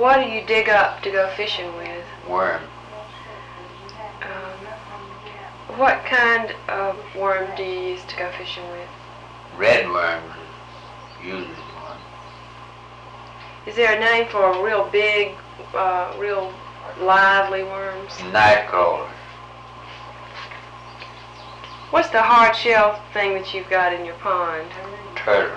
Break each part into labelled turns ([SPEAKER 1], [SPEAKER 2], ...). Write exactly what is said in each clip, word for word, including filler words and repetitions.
[SPEAKER 1] What do you dig up to go fishing with?
[SPEAKER 2] Worm.
[SPEAKER 1] Um, what kind of worm do you use to go fishing with?
[SPEAKER 2] Red worms is usually one.
[SPEAKER 1] Is there a name for real big, uh, real lively worms?
[SPEAKER 2] Night crawlers.
[SPEAKER 1] What's the hard shell thing that you've got in your pond?
[SPEAKER 2] Turtle.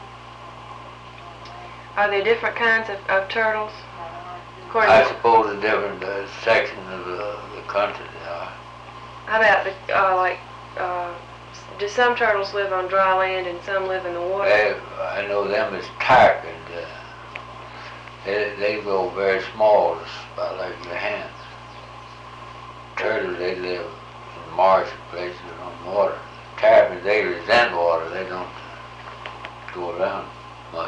[SPEAKER 1] Are there different kinds of, of turtles? According
[SPEAKER 2] I
[SPEAKER 1] to,
[SPEAKER 2] suppose the different uh, sections of the, the country they are.
[SPEAKER 1] how about the, uh, like, uh, do some turtles live on dry land and some live in the water?
[SPEAKER 2] They, I know them as tarpon. Uh, they, they go very small, just about like your hand. Turtles, they live in marsh places on water. Tarpons, they resent water. They don't go around much.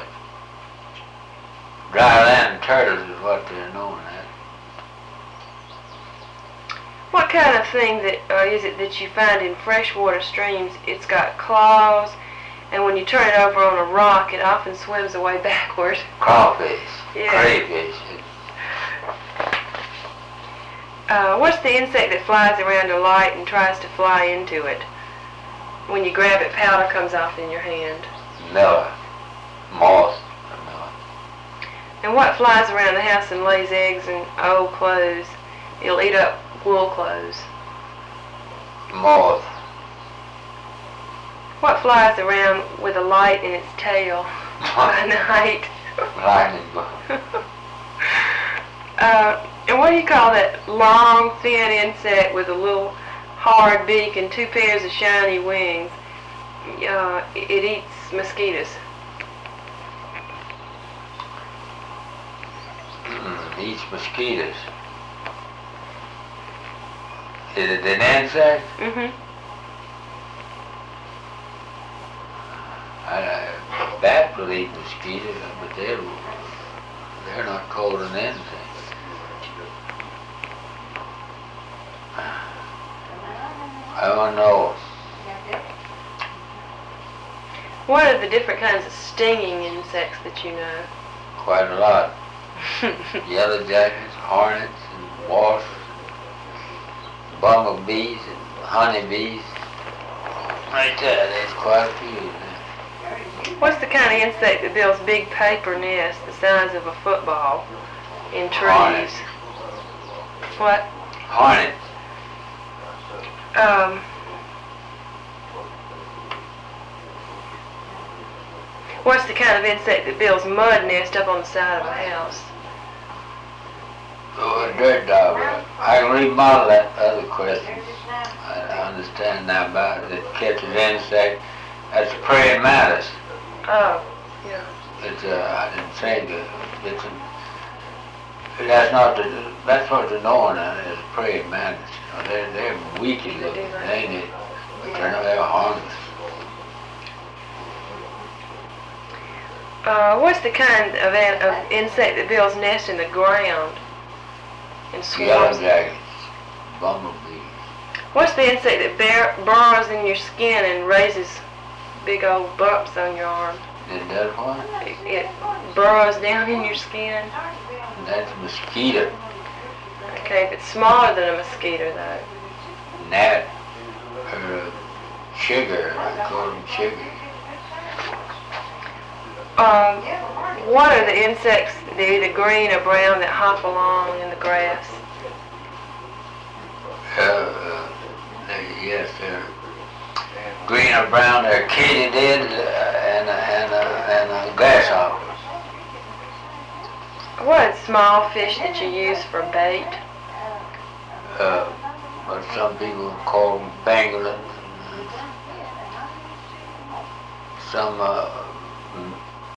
[SPEAKER 2] Dry land turtles is what they're known as.
[SPEAKER 1] What kind of thing that uh, is it that you find in freshwater streams? It's got claws, and when you turn it over on a rock, it often swims away backward.
[SPEAKER 2] Crawfish,
[SPEAKER 1] Yeah.
[SPEAKER 2] crayfish.
[SPEAKER 1] Uh, what's the insect that flies around a light and tries to fly into it? When you grab it, powder comes off in your hand.
[SPEAKER 2] Miller, moth. Miller.
[SPEAKER 1] And what flies around the house and lays eggs in old clothes? It'll eat up wool clothes.
[SPEAKER 2] Moth.
[SPEAKER 1] What flies around with a light in its tail by night?
[SPEAKER 2] Lightning bug.
[SPEAKER 1] uh, and what do you call that long, thin insect with a little hard beak and two pairs of shiny wings? Uh, it eats mosquitoes.
[SPEAKER 2] Mm, eats mosquitoes. Is it an insect?
[SPEAKER 1] Mm-hmm.
[SPEAKER 2] I, I, bat will eat mosquitoes, but they're, they're not called an insect. I don't know.
[SPEAKER 1] What are the different kinds of stinging insects that you know?
[SPEAKER 2] Quite a lot. Yellow jackets, hornets, and wasps, bumblebees, and honeybees. Right there, there's quite a few there.
[SPEAKER 1] What's the kind of insect that builds big paper nests the size of a football in trees?
[SPEAKER 2] Hornet.
[SPEAKER 1] What?
[SPEAKER 2] Hornet.
[SPEAKER 1] Um, what's the kind of insect that builds mud nest up on the side of a house?
[SPEAKER 2] Oh, a dirt dog. I can remodel that other question. I understand now about it. It catches insect. That's a praying mantis.
[SPEAKER 1] Oh, yeah.
[SPEAKER 2] It's uh, I didn't say that. It's a, that's not the, that's what they're known as, praying mantis. You know, they're, they're weaky looking, ain't it? But they're not, they're harmless.
[SPEAKER 1] Uh, what's the kind of, an, of insect that builds nests in the ground and
[SPEAKER 2] Yellow
[SPEAKER 1] swarms?
[SPEAKER 2] jackets, bumblebees.
[SPEAKER 1] What's the insect that bear, burrows in your skin and raises big old bumps on your arm?
[SPEAKER 2] Is that one?
[SPEAKER 1] It, it burrows down in your skin.
[SPEAKER 2] That's a mosquito.
[SPEAKER 1] Okay, if it's smaller than a mosquito, though.
[SPEAKER 2] Gnat, or uh, sugar, I call them sugar.
[SPEAKER 1] Um, what are the insects, they're either green or brown, that hop along in the grass?
[SPEAKER 2] Uh, uh, they, yes, they're green or brown. They're katydid uh, and, and, uh, and uh, grasshoppers.
[SPEAKER 1] What are the small fish that you use for bait?
[SPEAKER 2] Uh, what some people call them pangolins. Some uh,